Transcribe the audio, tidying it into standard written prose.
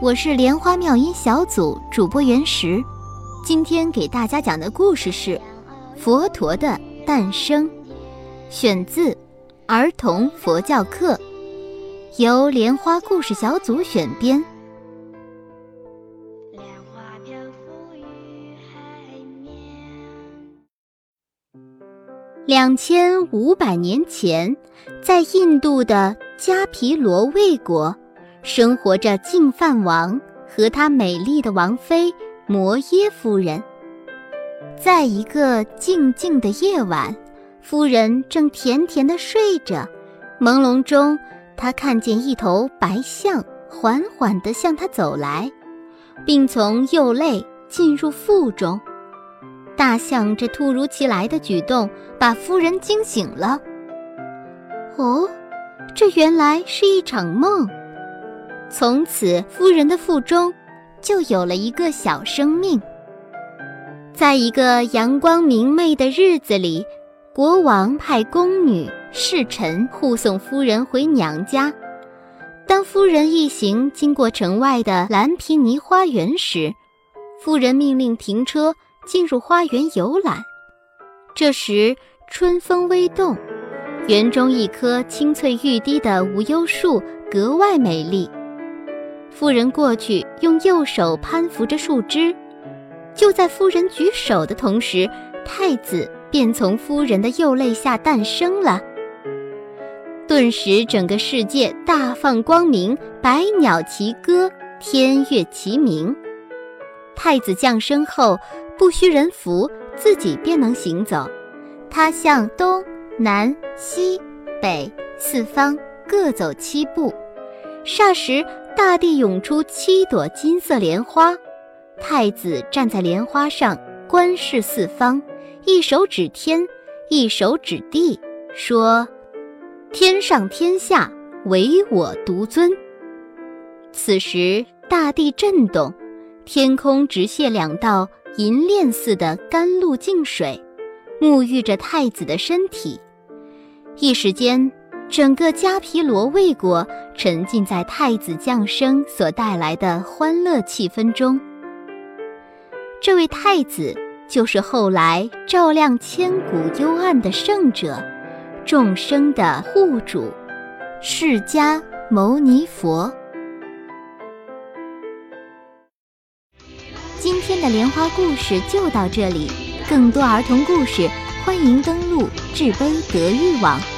我是莲花妙音小组主播原石，今天给大家讲的故事是佛陀的诞生，选自儿童佛教课，由莲花故事小组选编。2500年前，在印度的迦毗罗卫国，生活着净饭王和他美丽的王妃摩耶夫人。在一个静静的夜晚，夫人正甜甜地睡着，朦胧中她看见一头白象缓缓地向她走来，并从右肋进入腹中。大象这突如其来的举动把夫人惊醒了。哦，这原来是一场梦。从此夫人的腹中就有了一个小生命。在一个阳光明媚的日子里，国王派宫女侍臣护送夫人回娘家。当夫人一行经过城外的蓝皮尼花园时，夫人命令停车进入花园游览。这时春风微动，园中一棵青翠欲滴的无忧树格外美丽。夫人过去用右手攀扶着树枝，就在夫人举手的同时，太子便从夫人的右肋下诞生了。顿时整个世界大放光明，百鸟齐歌，天乐齐鸣。太子降生后不需人扶，自己便能行走。他向东南西北四方各走7步，霎时大地涌出7朵金色莲花。太子站在莲花上观视四方，一手指天，一手指地，说：天上天下，唯我独尊。此时大地震动，天空直泻2道银链似的甘露净水，沐浴着太子的身体。一时间，整个迦毗罗卫国沉浸在太子降生所带来的欢乐气氛中。这位太子就是后来照亮千古幽暗的圣者，众生的护主释迦牟尼佛。今天的莲花故事就到这里，更多儿童故事欢迎登录智杯德育网。